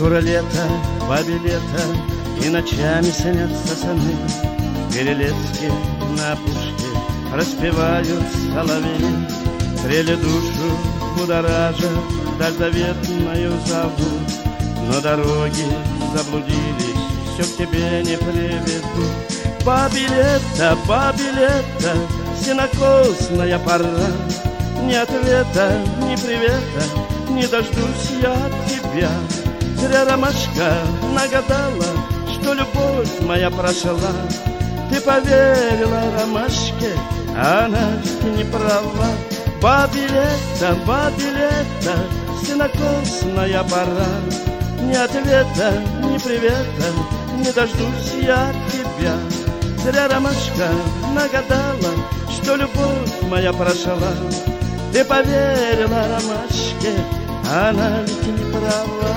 Скоро лето, бабе лето, и ночами снятся сны. Перелески на опушке распевают соловьи, трели душу будоража, даль заветною зовут. Но дороги заблудились, все к тебе не приведут. Бабе лето, сенокосная пора. Ни ответа, ни привета не дождусь я от тебя. Зря ромашка нагадала, что любовь моя прошла. Ты поверила ромашке, а она не права. Бабе лето, сенокосная пора. Ни ответа, ни привета не дождусь я от тебя. Зря ромашка нагадала, что любовь моя прошла. Ты поверила ромашке, а она ведь не права.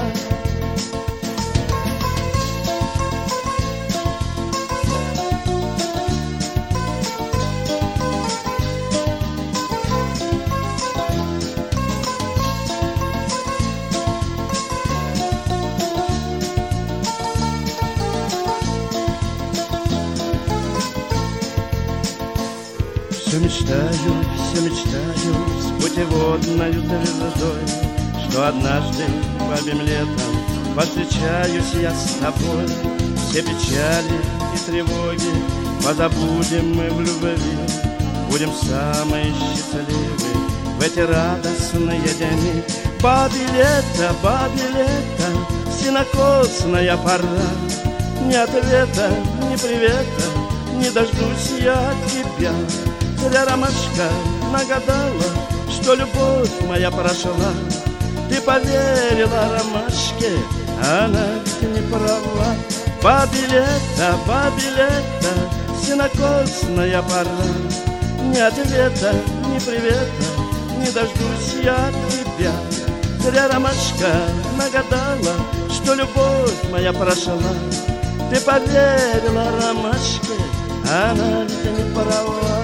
Все мечтаю с путеводною звездой, что однажды бабьим летом повстречаюсь я с тобой. Все печали и тревоги позабудем мы в любви, будем самые счастливы в эти радостные дни. Бабе лето, сенокосная пора. Ни ответа, ни привета не дождусь я от тебя. Зря ромашка нагадала, что любовь моя прошла. Ты поверила ромашке, а она ведь не права. Бабе лето, сенокосная пора. Ни ответа, ни привета не дождусь я от тебя. Зря ромашка нагадала, что любовь моя прошла. Ты поверила ромашке, а она ведь не права.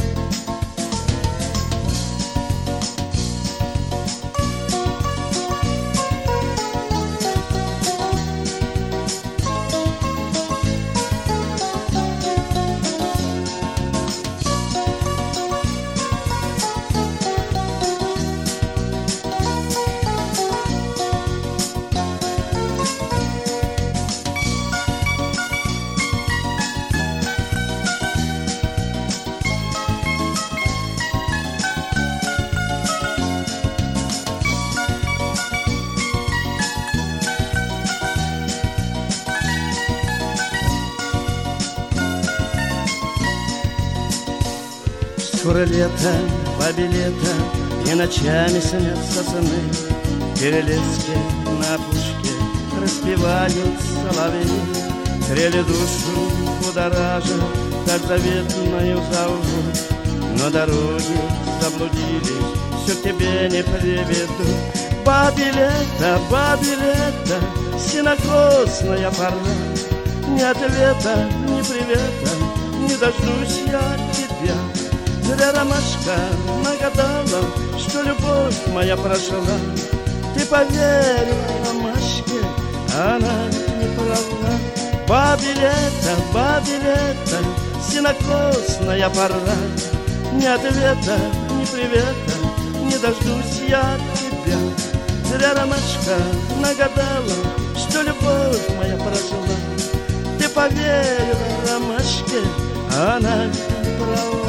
Скоро лето, бабе лето, и ночами снятся сны. Перелески на опушке распевают соловьи, трели душу будоража, так заветною зовут. Но дороги заблудились, все к тебе не приведут. Бабе лето, сенокосная пора. Ни ответа, ни привета не дождусь я от тебя. Зря ромашка нагадала, что любовь моя прошла. Ты поверила ромашке, а она не права. Бабе лето, сенокосная пора. Ни ответа, ни привета не дождусь я от тебя. Зря ромашка нагадала, что любовь моя прошла. Ты поверила ромашке, а она не права.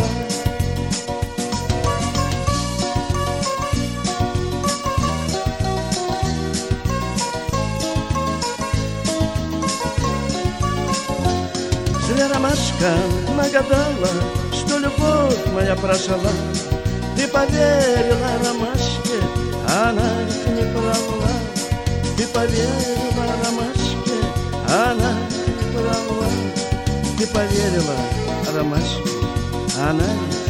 Зря ромашка нагадала, что любовь моя прошла. Ты поверила ромашке, а она ведь не права. Ты поверила ромашке, а она ведь не права. Ты поверила ромашке, а она ведь